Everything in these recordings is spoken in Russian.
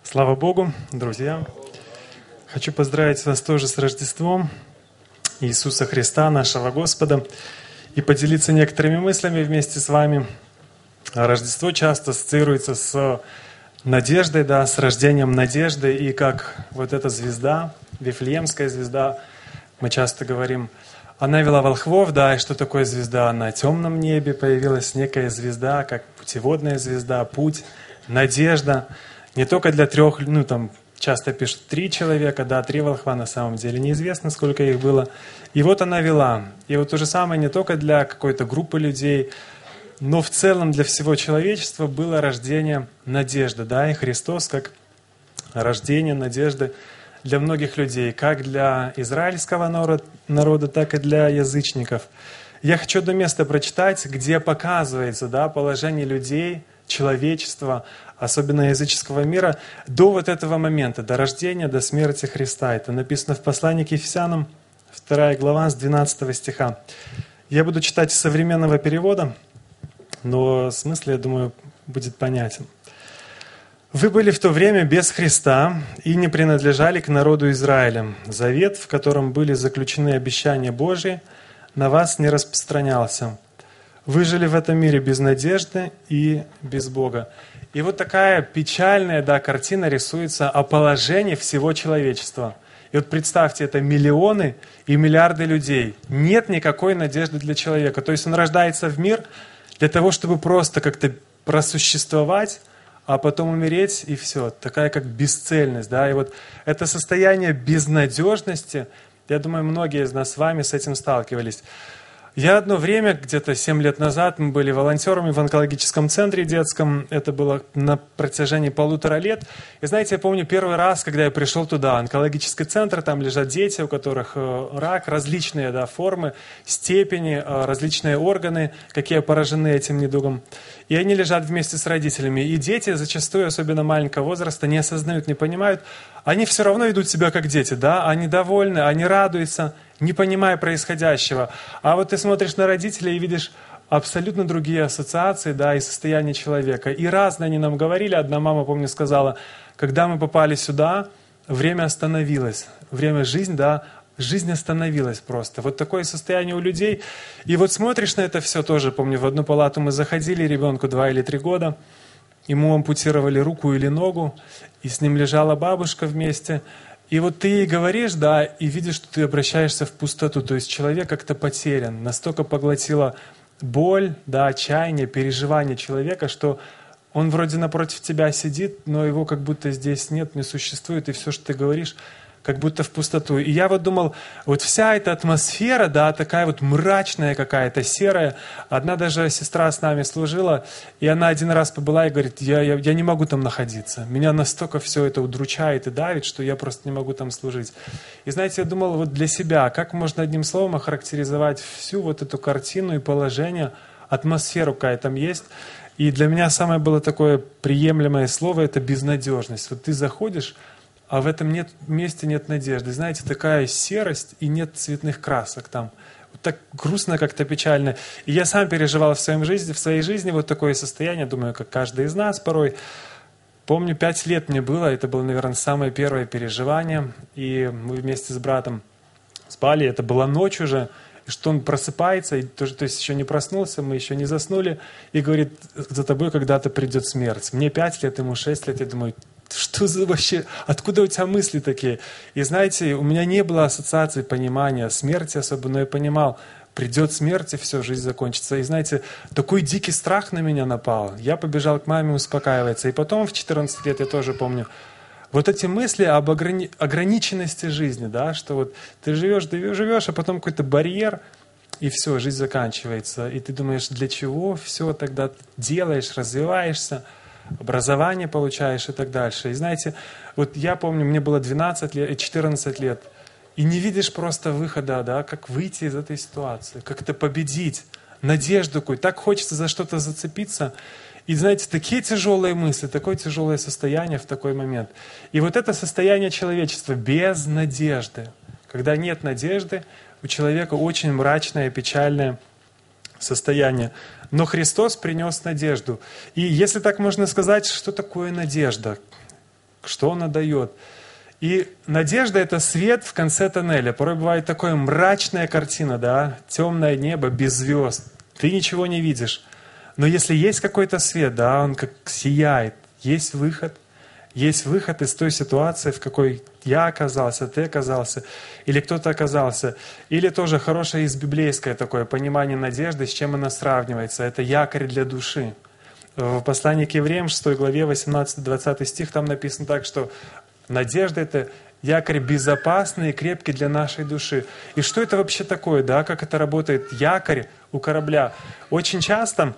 Слава Богу, друзья! Хочу поздравить вас тоже с Рождеством Иисуса Христа, нашего Господа, и поделиться некоторыми мыслями вместе с вами. Рождество часто ассоциируется с надеждой, да, с рождением надежды, и как вот эта звезда, Вифлеемская звезда, мы часто говорим, она вела волхвов, да, и что такое звезда? На темном небе появилась некая звезда, как путеводная звезда, путь, надежда. Не только для трех, часто пишут 3 человека, да, 3 волхва, на самом деле неизвестно, сколько их было. И вот она вела. И вот то же самое не только для какой-то группы людей, но в целом для всего человечества было рождение надежды, да, и Христос как рождение надежды для многих людей, как для израильского народа, так и для язычников. Я хочу одно место прочитать, где показывается, да, положение людей, человечества, особенно языческого мира, до вот этого момента, до рождения, до смерти Христа. Это написано в послании к Ефесянам, 2 глава, с 12 стиха. Я буду читать из современного перевода, но смысл, я думаю, будет понятен. «Вы были в то время без Христа и не принадлежали к народу Израиля. Завет, в котором были заключены обещания Божьи, на вас не распространялся. Вы жили в этом мире без надежды и без Бога». И вот такая печальная, да, картина рисуется о положении всего человечества. И вот представьте, это миллионы и миллиарды людей. Нет никакой надежды для человека. То есть он рождается в мир для того, чтобы просто как-то просуществовать, а потом умереть, и все. Такая как бесцельность. Да? И вот это состояние безнадежности, я думаю, многие из нас с вами с этим сталкивались. Я одно время, где-то 7 лет назад, мы были волонтерами в онкологическом центре детском. Это было на протяжении 1,5 лет. И знаете, я помню первый раз, когда я пришел туда, онкологический центр, там лежат дети, у которых рак, различные, да, формы, степени, различные органы, какие поражены этим недугом. И они лежат вместе с родителями. И дети зачастую, особенно маленького возраста, не осознают, не понимают. Они все равно ведут себя как дети, да? Они довольны, они радуются, не понимая происходящего. А вот ты смотришь на родителей и видишь абсолютно другие ассоциации, да, и состояние человека. И разные они нам говорили. Одна мама, помню, сказала, когда мы попали сюда, время остановилось. Время жизни, да, жизнь остановилась просто. Вот такое состояние у людей. И вот смотришь на это все тоже. Помню, в одну палату мы заходили, ребенку 2 или 3 года. Ему ампутировали руку или ногу, и с ним лежала бабушка вместе. И вот ты ей говоришь, да, и видишь, что ты обращаешься в пустоту. То есть человек как-то потерян. Настолько поглотила боль, да, отчаяние, переживание человека, что он вроде напротив тебя сидит, но его как будто здесь нет, не существует. И все, что ты говоришь, как будто в пустоту. И я вот думал, вот вся эта атмосфера, да, такая вот мрачная какая-то, серая. Одна даже сестра с нами служила, и она один раз побыла и говорит, я не могу там находиться. Меня настолько все это удручает и давит, что я просто не могу там служить. И знаете, я думал вот для себя, как можно одним словом охарактеризовать всю вот эту картину и положение, атмосферу, какая там есть. И для меня самое было такое приемлемое слово – это безнадежность. Вот ты заходишь, а в этом месте нет надежды. Знаете, такая серость и нет цветных красок там. Вот так грустно, как-то печально. И я сам переживал в своей жизни вот такое состояние, думаю, как каждый из нас порой. Помню, 5 лет мне было, это было, наверное, самое первое переживание. И мы вместе с братом спали, это была ночь уже, и что он просыпается, и то есть еще не проснулся, мы еще не заснули, и говорит, за тобой когда-то придет смерть. Мне 5 лет, ему 6 лет, я думаю, что за вообще, откуда у тебя мысли такие? И знаете, у меня не было ассоциации, понимания смерти особо, но я понимал, придет смерть, и все, жизнь закончится. И знаете, такой дикий страх на меня напал. Я побежал к маме успокаиваться. И потом в 14 лет, я тоже помню, вот эти мысли об ограниченности жизни, да, что вот ты живешь, а потом какой-то барьер, и все, жизнь заканчивается. И ты думаешь, для чего все тогда делаешь, развиваешься, образование получаешь и так дальше. И знаете, вот я помню, мне было 12 лет, 14 лет, и не видишь просто выхода, да, как выйти из этой ситуации, как это победить, надежду какую, так хочется за что-то зацепиться. И знаете, такие тяжелые мысли, такое тяжелое состояние в такой момент. И вот это состояние человечества без надежды. Когда нет надежды, у человека очень мрачное, печальное состояние. Но Христос принес надежду. И если так можно сказать, что такое надежда? что она дает. И надежда — это свет в конце тоннеля. Порой бывает такая мрачная картина, да, темное небо без звезд. Ты ничего не видишь. Но если есть какой-то свет, да, он как сияет, есть выход из той ситуации, в какой я оказался, ты оказался, или кто-то оказался. Или тоже хорошее из библейское такое понимание надежды, с чем она сравнивается. Это якорь для души. В послании к Евреям, 6 главе, 18-20 стих, там написано так, что надежда — это якорь безопасный и крепкий для нашей души. И что это вообще такое, да? Как это работает якорь у корабля? Очень часто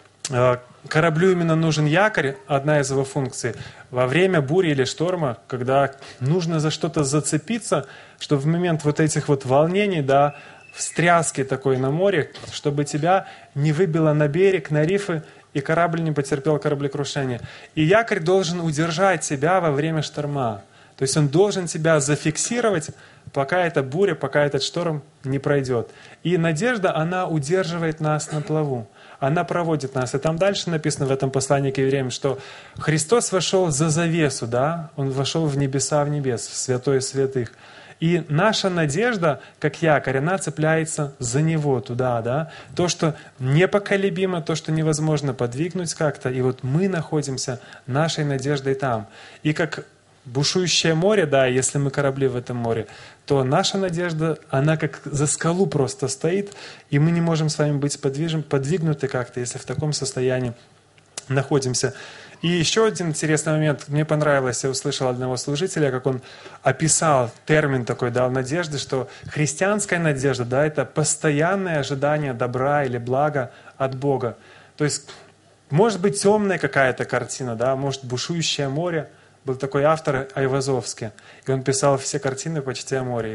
кораблю именно нужен якорь, одна из его функций. Во время бури или шторма, когда нужно за что-то зацепиться, чтобы в момент вот этих вот волнений, да, встряски такой на море, чтобы тебя не выбило на берег, на рифы, и корабль не потерпел кораблекрушение. И якорь должен удержать тебя во время шторма. То есть он должен тебя зафиксировать, пока эта буря, пока этот шторм не пройдет. И надежда, она удерживает нас на плаву. Она проводит нас. И там дальше написано в этом послании к Евреям, что Христос вошел за завесу, да? Он вошел в небеса, в небес, в святое святых. И наша надежда, как якорь, она цепляется за Него туда, да? То, что непоколебимо, то, что невозможно подвигнуть как-то. И вот мы находимся нашей надеждой там. И как бушующее море, да, если мы корабли в этом море, то наша надежда, она как за скалу просто стоит, и мы не можем с вами быть подвигнуты как-то, если в таком состоянии находимся. И еще один интересный момент. Мне понравилось, я услышал одного служителя, как он описал термин такой, дал надежды, что христианская надежда, да, это постоянное ожидание добра или блага от Бога. То есть, может быть, темная какая-то картина, да, может, бушующее море. Был такой автор Айвазовский, и он писал все картины почти о море.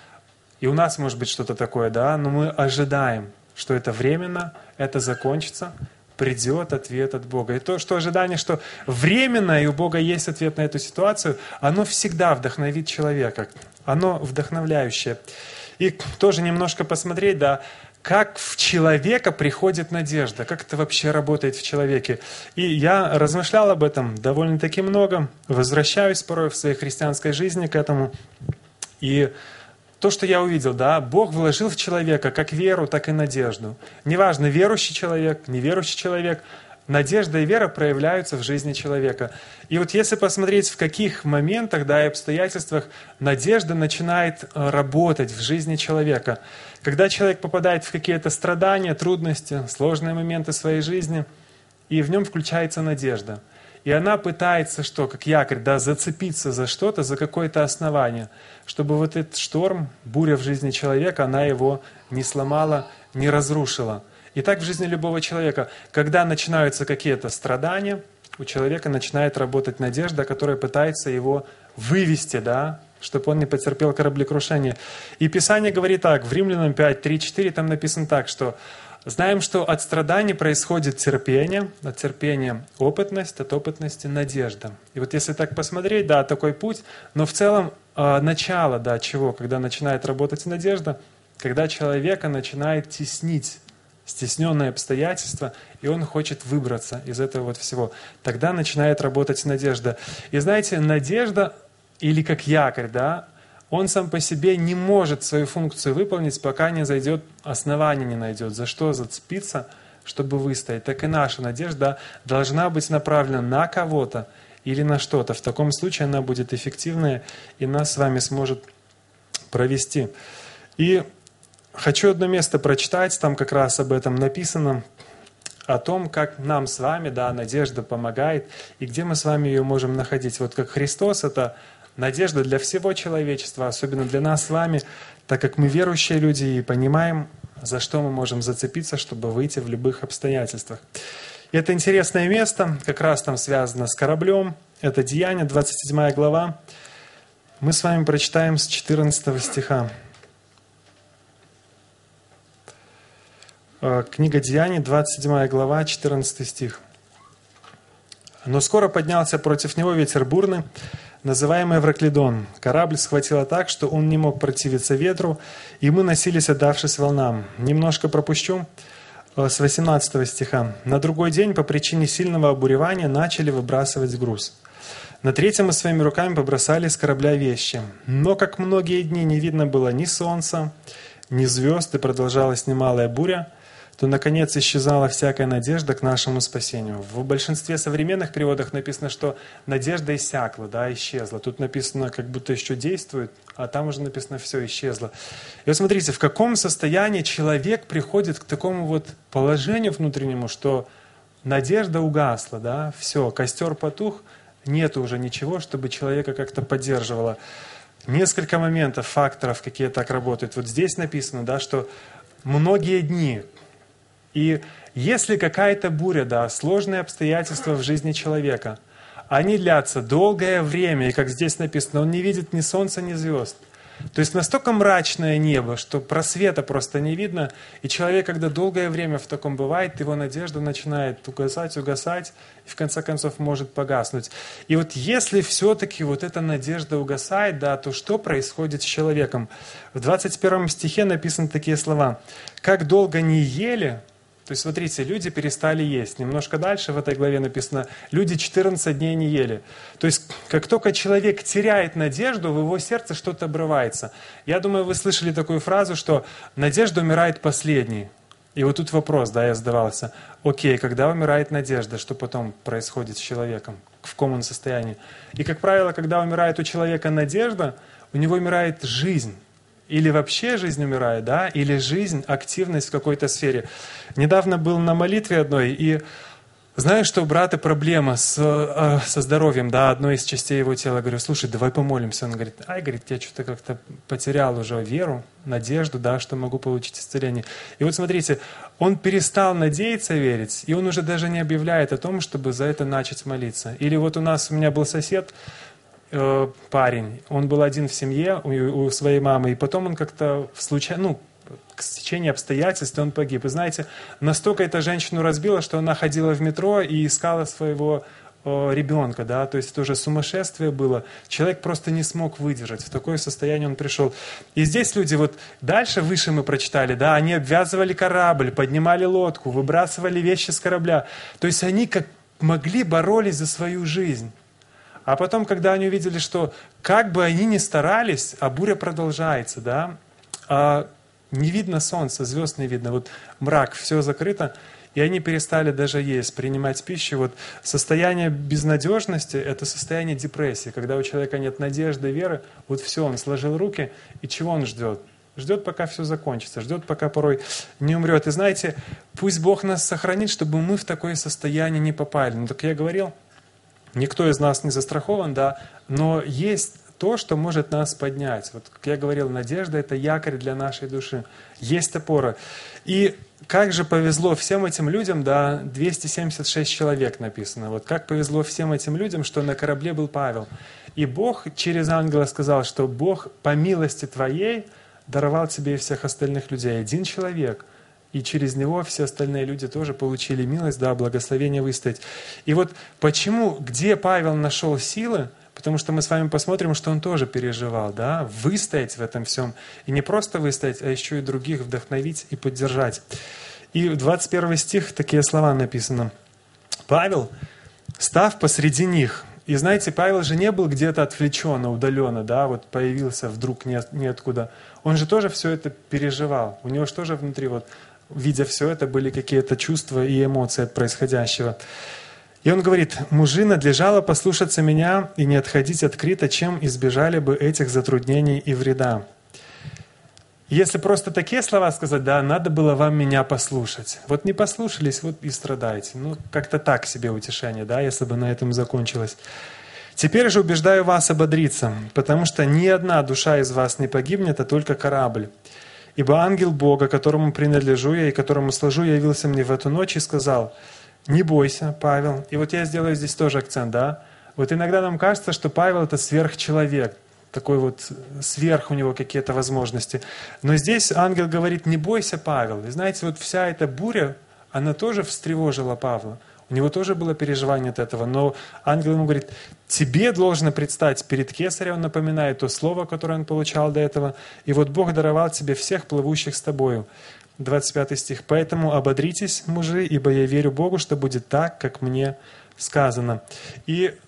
И у нас может быть что-то такое, да, но мы ожидаем, что это временно, это закончится, придет ответ от Бога. И то, что ожидание, что временно, и у Бога есть ответ на эту ситуацию, оно всегда вдохновит человека, оно вдохновляющее. И тоже немножко посмотреть, да, как в человека приходит надежда, как это вообще работает в человеке. И я размышлял об этом довольно-таки много, возвращаюсь порой в своей христианской жизни к этому. И то, что я увидел, да, Бог вложил в человека как веру, так и надежду. Неважно, верующий человек, неверующий человек, надежда и вера проявляются в жизни человека. И вот если посмотреть, в каких моментах, да, и обстоятельствах надежда начинает работать в жизни человека. Когда человек попадает в какие-то страдания, трудности, сложные моменты своей жизни, и в нем включается надежда. И она пытается, что, как якорь, да, зацепиться за что-то, за какое-то основание, чтобы вот этот шторм, буря в жизни человека, она его не сломала, не разрушила. И так в жизни любого человека, когда начинаются какие-то страдания, у человека начинает работать надежда, которая пытается его вывести, да, чтобы он не потерпел кораблекрушение. И Писание говорит так, в Римлянам 5, 3, 4, там написано так, что знаем, что от страданий происходит терпение, от терпения опытность, от опытности надежда. И вот если так посмотреть, да, такой путь, но в целом начало, да, чего, когда начинает работать надежда, когда человека начинает теснить стесненные обстоятельства, и он хочет выбраться из этого вот всего. Тогда начинает работать надежда. И знаете, надежда, или как якорь, да, он сам по себе не может свою функцию выполнить, пока не зайдет, основание не найдет, за что зацепиться, чтобы выстоять. Так и наша надежда должна быть направлена на кого-то или на что-то. В таком случае она будет эффективная и нас с вами сможет провести. И хочу одно место прочитать, там как раз об этом написано, о том, как нам с вами, да, надежда помогает, и где мы с вами ее можем находить. Вот как Христос — это надежда для всего человечества, особенно для нас с вами, так как мы верующие люди и понимаем, за что мы можем зацепиться, чтобы выйти в любых обстоятельствах. И это интересное место, как раз там связано с кораблем. Это Деяния, 27 глава. Мы с вами прочитаем с 14 стиха. Книга Деяний, 27 глава, 14 стих. «Но скоро поднялся против него ветер бурный, называемый Евраклидон. Корабль схватило так, что он не мог противиться ветру, и мы носились, отдавшись волнам». Немножко пропущу с 18 стиха. «На другой день по причине сильного обуревания начали выбрасывать груз. На третьем мы своими руками побросали с корабля вещи. Но, как многие дни не видно было ни солнца, ни звезд, и продолжалась немалая буря, то, наконец, исчезала всякая надежда к нашему спасению. В большинстве современных переводах написано, что надежда иссякла, да, исчезла. Тут написано, как будто еще действует, а там уже написано, все исчезло. И вот смотрите, в каком состоянии человек приходит к такому вот положению внутреннему, что надежда угасла, да, все, костер потух, нету уже ничего, чтобы человека как-то поддерживало. Несколько моментов, факторов, какие так работают. Вот здесь написано, да, что многие дни. И если какая-то буря, да, сложные обстоятельства в жизни человека, они длятся долгое время, и как здесь написано, он не видит ни солнца, ни звезд. То есть настолько мрачное небо, что просвета просто не видно, и человек, когда долгое время в таком бывает, его надежда начинает угасать, и в конце концов может погаснуть. И вот если все-таки вот эта надежда угасает, да, то что происходит с человеком? В 21 стихе написаны такие слова. «Как долго не ели...» То есть, смотрите, люди перестали есть. Немножко дальше в этой главе написано, люди 14 дней не ели. То есть, как только человек теряет надежду, в его сердце что-то обрывается. Я думаю, вы слышали такую фразу, что надежда умирает последней. И вот тут вопрос, да, я задавался. Окей, когда умирает надежда, что потом происходит с человеком? В каком он состоянии? И, как правило, когда умирает у человека надежда, у него умирает жизнь. Или вообще жизнь умирает, да, или жизнь, активность в какой-то сфере. Недавно был на молитве одной, и знаю, что у брата проблема со здоровьем, да, одной из частей его тела. Говорю, слушай, давай помолимся. Он говорит, я что-то как-то потерял уже веру, надежду, да, что могу получить исцеление. И вот смотрите, он перестал надеяться, верить, и он уже даже не объявляет о том, чтобы за это начать молиться. Или вот у меня был сосед, парень, он был один в семье у своей мамы, и потом он как-то к стечению обстоятельств он погиб. И знаете, настолько эта женщину разбила, что она ходила в метро и искала своего ребенка, да, то есть это уже сумасшествие было. Человек просто не смог выдержать, в такое состояние он пришел. И здесь люди, вот дальше, выше мы прочитали, да, они обвязывали корабль, поднимали лодку, выбрасывали вещи с корабля. То есть они как могли боролись за свою жизнь. А потом, когда они увидели, что как бы они ни старались, а буря продолжается, да, не видно солнца, звезд не видно, вот мрак, все закрыто, и они перестали даже есть, принимать пищу. Вот состояние безнадежности – это состояние депрессии, когда у человека нет надежды, веры, вот все, он сложил руки, и чего он ждет? Ждет, пока все закончится, ждет, пока порой не умрет. И знаете, пусть Бог нас сохранит, чтобы мы в такое состояние не попали. Ну, так я говорил, никто из нас не застрахован, да, но есть то, что может нас поднять. Вот, как я говорил, надежда – это якорь для нашей души. Есть опора. И как же повезло всем этим людям, да, 276 человек написано. Вот как повезло всем этим людям, что на корабле был Павел. И Бог через ангела сказал, что Бог по милости твоей даровал тебе и всех остальных людей. Один человек. И через него все остальные люди тоже получили милость, да, благословение выстоять. И вот почему, где Павел нашел силы, потому что мы с вами посмотрим, что он тоже переживал, да, выстоять в этом всем. И не просто выстоять, а еще и других вдохновить и поддержать. И в 21 стих такие слова написано. Павел, став посреди них, и знаете, Павел же не был где-то отвлеченно, удаленно, да, вот появился вдруг ниоткуда. Он же тоже все это переживал. У него же тоже внутри вот, видя все это, были какие-то чувства и эмоции от происходящего. И он говорит, мужи, надлежало послушаться меня и не отходить от Крита, чем избежали бы этих затруднений и вреда. Если просто такие слова сказать, да, надо было вам меня послушать. Вот не послушались, вот и страдаете. Ну, как-то так себе утешение, да, если бы на этом закончилось. Теперь же убеждаю вас ободриться, потому что ни одна душа из вас не погибнет, а только корабль. Ибо ангел Бога, которому принадлежу я и которому служу, явился мне в эту ночь и сказал, не бойся, Павел. И вот я сделаю здесь тоже акцент, да. Вот иногда нам кажется, что Павел это сверхчеловек, такой вот сверх у него какие-то возможности. Но здесь ангел говорит, не бойся, Павел. И знаете, вот вся эта буря, она тоже встревожила Павла. У него тоже было переживание от этого. Но ангел ему говорит, тебе должно предстать перед Кесарем, он напоминает то слово, которое он получал до этого. И вот Бог даровал тебе всех плывущих с тобою. 25 стих. «Поэтому ободритесь, мужи, ибо я верю Богу, что будет так, как мне сказано». И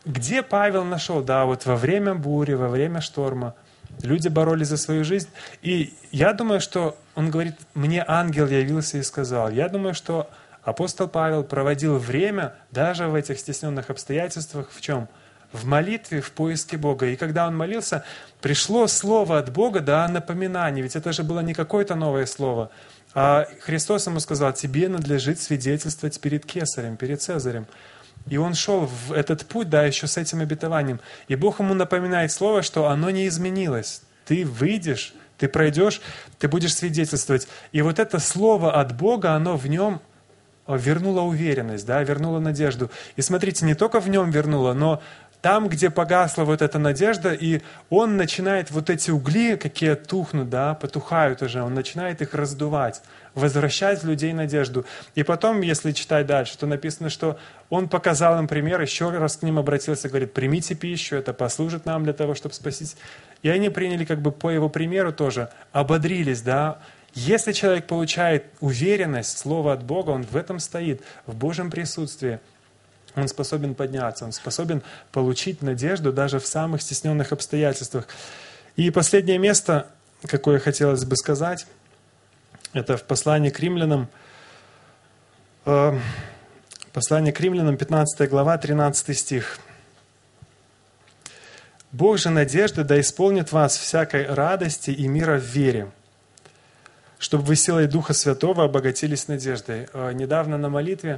где Павел нашел? Да, вот во время бури, во время шторма люди боролись за свою жизнь. И я думаю, что он говорит, мне ангел явился и сказал. Я думаю, что апостол Павел проводил время даже в этих стесненных обстоятельствах в чем? В молитве, в поиске Бога. И когда он молился, пришло слово от Бога, да, напоминание. Ведь это же было не какое-то новое слово. А Христос ему сказал, тебе надлежит свидетельствовать перед Кесарем, перед Цезарем. И он шел в этот путь, да, еще с этим обетованием. И Бог ему напоминает слово, что оно не изменилось. Ты выйдешь, ты пройдешь, ты будешь свидетельствовать. И вот это слово от Бога, оно в нем вернуло уверенность, да, вернуло надежду. И смотрите, не только в нем вернуло, но там, где погасла вот эта надежда, и он начинает вот эти угли, какие тухнут, да, потухают уже, он начинает их раздувать, возвращать в людей надежду. И потом, если читать дальше, то написано, что он показал им пример, еще раз к ним обратился, говорит, примите пищу, это послужит нам для того, чтобы спастись. И они приняли как бы по его примеру тоже, ободрились, да. Если человек получает уверенность, слово от Бога, он в этом стоит, в Божьем присутствии, он способен подняться, он способен получить надежду даже в самых стесненных обстоятельствах. И последнее место, какое хотелось бы сказать, это в послании к римлянам, 15 глава, 13 стих. «Бог же надежды да исполнит вас всякой радости и мира в вере, чтобы вы силой Духа Святого обогатились надеждой». Недавно на молитве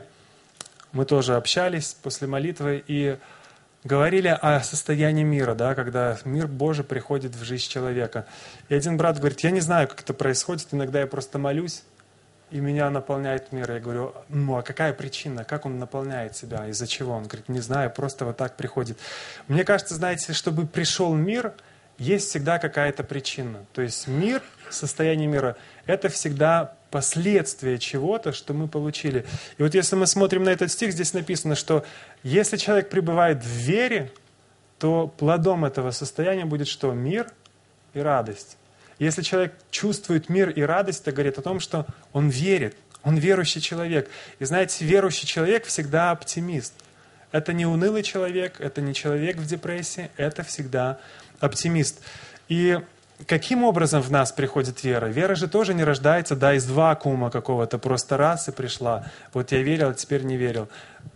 мы тоже общались после молитвы и говорили о состоянии мира, да, когда мир Божий приходит в жизнь человека. И один брат говорит, я не знаю, как это происходит, иногда я просто молюсь, и меня наполняет мир. Я говорю, ну а какая причина, как он наполняет себя, из-за чего? Он говорит, не знаю, просто вот так приходит. Мне кажется, знаете, чтобы пришел мир, есть всегда какая-то причина. То есть мир, состояние мира, это всегда последствия чего-то, что мы получили. И вот если мы смотрим на этот стих, здесь написано, что если человек пребывает в вере, то плодом этого состояния будет что? Мир и радость. Если человек чувствует мир и радость, это говорит о том, что он верит, он верующий человек. И знаете, верующий человек всегда оптимист. Это не унылый человек, это не человек в депрессии, это всегда оптимист. И каким образом в нас приходит вера? Вера же тоже не рождается, да, из вакуума какого-то, просто раз и пришла. Вот я верил, а теперь не верил.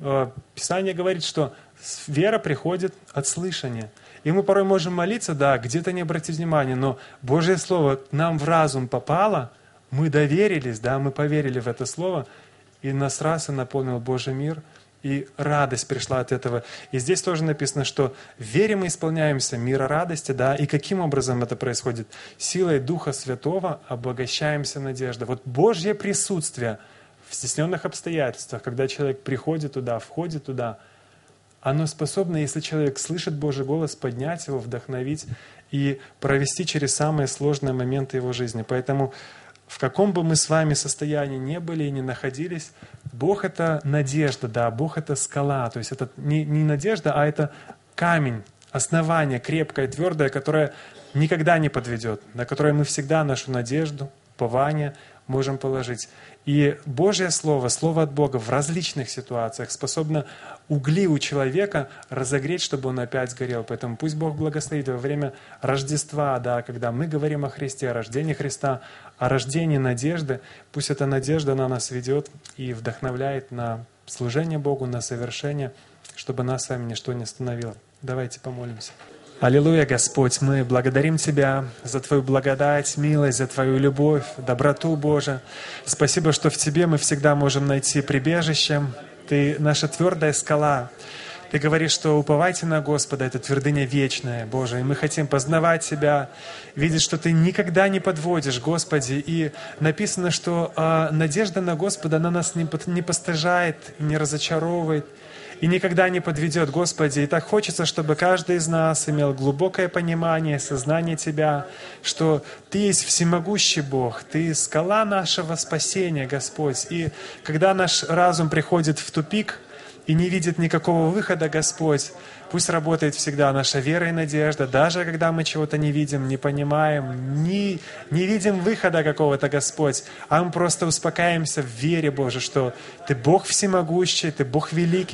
Писание говорит, что вера приходит от слышания. И мы порой можем молиться, да, где-то не обратить внимания, но Божье Слово к нам в разум попало, мы доверились, да, мы поверили в это Слово, и нас раз и наполнил Божий мир, и радость пришла от этого. И здесь тоже написано, что в вере мы исполняемся мира радости, да, и каким образом это происходит? Силой Духа Святого обогащаемся надеждой. Вот Божье присутствие в стесненных обстоятельствах, когда человек приходит туда, входит туда, оно способно, если человек слышит Божий голос, поднять его, вдохновить и провести через самые сложные моменты его жизни. Поэтому в каком бы мы с вами состоянии не были и не находились, Бог — это надежда, да, Бог — это скала. То есть это не надежда, а это камень, основание крепкое, твердое, которое никогда не подведет, на которое мы всегда нашу надежду, упование можем положить. И Божье Слово, Слово от Бога в различных ситуациях способно угли у человека разогреть, чтобы он опять сгорел. Поэтому пусть Бог благословит во время Рождества, да, когда мы говорим о Христе, о рождении Христа, о рождении надежды, пусть эта надежда на нас ведет и вдохновляет на служение Богу, на совершение, чтобы нас с вами ничто не остановило. Давайте помолимся. Аллилуйя, Господь, мы благодарим Тебя за Твою благодать, милость, за Твою любовь, доброту, Боже. Спасибо, что в Тебе мы всегда можем найти прибежище. Ты наша твердая скала. Ты говоришь, что уповайте на Господа, это твердыня вечная, Боже. И мы хотим познавать Тебя, видеть, что Ты никогда не подводишь, Господи. И написано, что надежда на Господа, она нас не постыжает, не разочаровывает и никогда не подведет, Господи. И так хочется, чтобы каждый из нас имел глубокое понимание, сознание Тебя, что Ты есть всемогущий Бог, Ты скала нашего спасения, Господь. И когда наш разум приходит в тупик и не видит никакого выхода, Господь, пусть работает всегда наша вера и надежда, даже когда мы чего-то не видим, не понимаем, не видим выхода какого-то, Господь, а мы просто успокаиваемся в вере, Боже, что Ты Бог всемогущий, Ты Бог великий,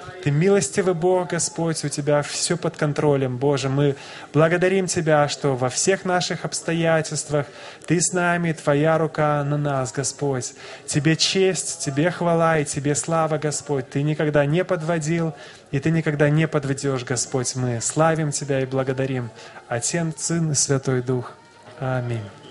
Ты милостивый Бог, Господь, у Тебя все под контролем. Боже, мы благодарим Тебя, что во всех наших обстоятельствах Ты с нами, Твоя рука на нас, Господь. Тебе честь, Тебе хвала и Тебе слава, Господь. Ты никогда не подводил, и Ты никогда не подведешь, Господь. Мы славим Тебя и благодарим. Отец, Сын и Святой Дух. Аминь.